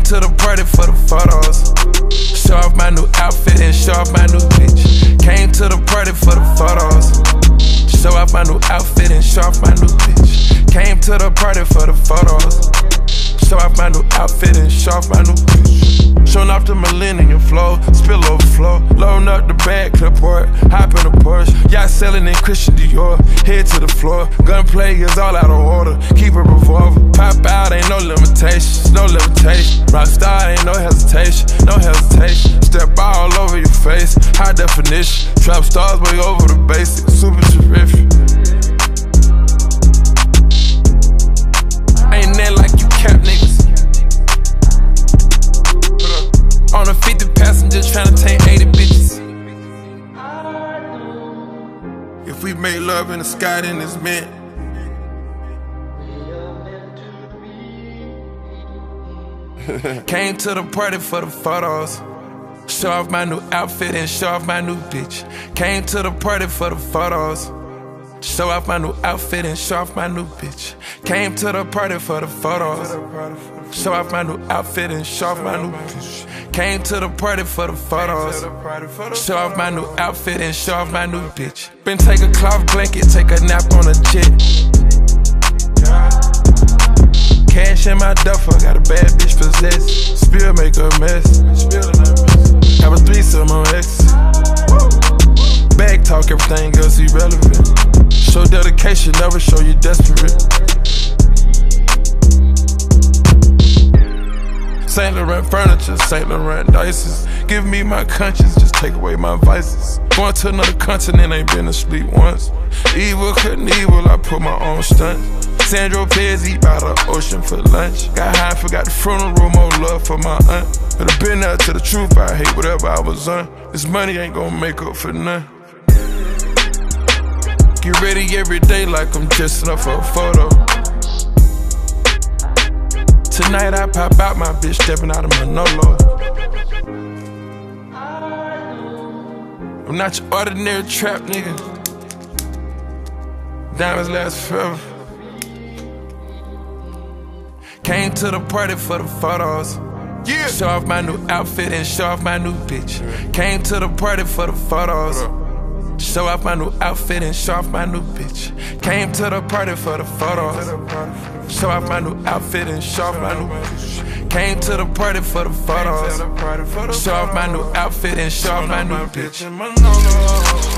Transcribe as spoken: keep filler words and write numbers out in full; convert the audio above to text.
to the party for the photos. Show off my new outfit and show off my new bitch. Came to the party for the photos. Show off my new outfit and show off my new bitch. Came to the party for the photos. Show off my new outfit and show off my new bitch. Showing off the millennium flow, spill overflow. Loading up the bag, clipboard, hop in the Porsche. Y'all selling in Christian Dior, head to the floor. Gunplay is all out of order, keep a revolver. Pop out, ain't no limitations, no limitation. Rockstar, ain't no hesitation, no hesitation. Step all over your face, high definition. Trap stars way over the basics, super terrific. Ain't that like you cap niggas. On a fifty passenger tryna take eighty bitches. If we make love in the sky, then it's meant. Came to the party for the photos. Show off my new outfit and show off my new bitch. Came to the party for the photos. Show off my new outfit and show off my new bitch. Came to the party for the photos. Show off my new outfit and show off my new bitch. Came to the party for the photos. Show off my new outfit and show off my new bitch. Been take a cloth blanket, take a nap on a jet. Cash in my duffel, got a bad bitch possessed. Spill make a mess. Have a threesome on X. Bag talk, everything else irrelevant. Show dedication, never show you desperate. Saint Laurent furniture, Saint Laurent dices. Give me my conscience, just take away my vices. Going to another continent, ain't been asleep once. Evil couldn't evil, I put my own stunt. Sandro Pez eat by the ocean for lunch. Got high, forgot the funeral, more love for my aunt. But I been out to the truth, I hate whatever I was on. This money ain't gonna make up for none. Get ready every day like I'm dressing up for a photo. Tonight I pop out, my bitch stepping out of Manolo. I'm not your ordinary trap nigga. Diamonds last forever. Came to the party for the photos. Yeah. Show off my new outfit and show off my new bitch. Came to the party for the photos. Show off my new outfit and show off my new bitch. Came to the party for the photos. Show off my new outfit and show off my new bitch. Came to the party for the photos. Show off my new outfit and show off my new bitch.